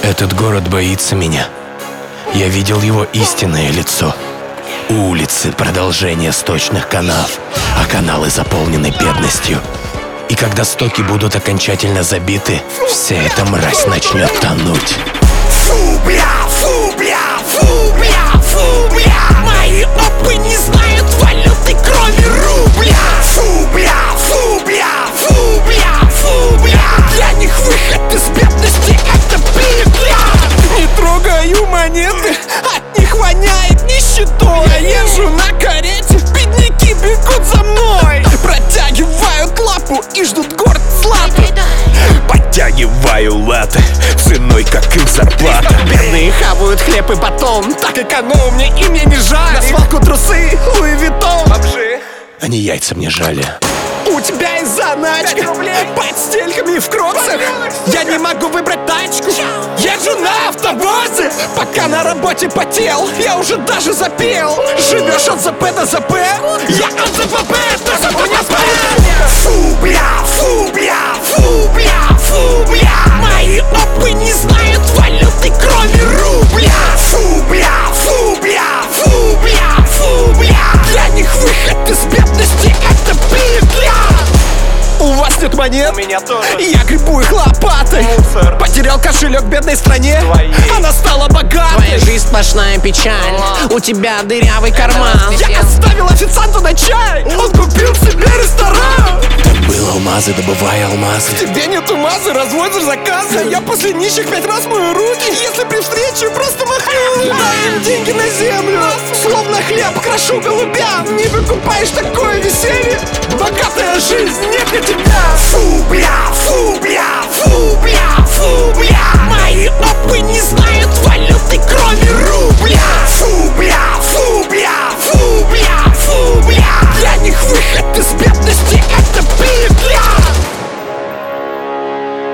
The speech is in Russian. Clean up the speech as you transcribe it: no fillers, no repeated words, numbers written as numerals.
Этот город боится меня. Я видел его истинное лицо. Улицы — продолжение сточных канав, а каналы заполнены бедностью. И когда стоки будут окончательно забиты, вся эта мразь начнет тонуть. Фу, бля, фу, бля, фу, бля, фу, бля. Мои опы не знают валюты, кроме рубля. Фу, бля, фу, бля, фу, бля, фу, бля. Для них выход из бедности — это петля. Не трогаю монеты, от них воняет нищетой. Я езжу на карете, бедняки бегут за мной. Протягивают лапу и ждут горд златы. Подтягиваю латы ценой, как их зарплата. Бедные хавают хлеб и батон, так экономнее, и мне не жаль. На свалку трусы, Луи Виттон. Бомжи. Они яйца мне жали. У тебя есть заначка под стельками в кроксах. Я не могу выбрать тачку. Езжу на автобусе, пока на работе потел. Я уже даже запел. Живешь от ЗП до ЗП, я от ЗПП до ЗПП. Фу, бля, фу, бля, фу, бля, фу, бля. Мои опы не знают валюты, кроме рубля. Фу, бля, фу, бля, фу, бля, фу, бля. Для них выход из бедности — это петля. У вас нет монет? У меня тоже. Я гребу их лопатой. Мусор. Потерял кошелек в бедной стране. Твоей. Она стала богатой. Твоя жизнь сплошная печаль, у тебя дырявый карман. Я оставил официанту на чай. Он купил себе ресторан. Так было, алмазы, добывай алмазы. Тебе нет умазы, разводишь заказы. Я после нищих 5 раз мою руки. Если при встрече просто махну. Дай им деньги на землю. Словно хлеб крошу голубям. Не выкупаешь такое веселье. Богатая жизнь не для тебя. Фу, бля, фу, бля, фу, бля, фу, бля. Мои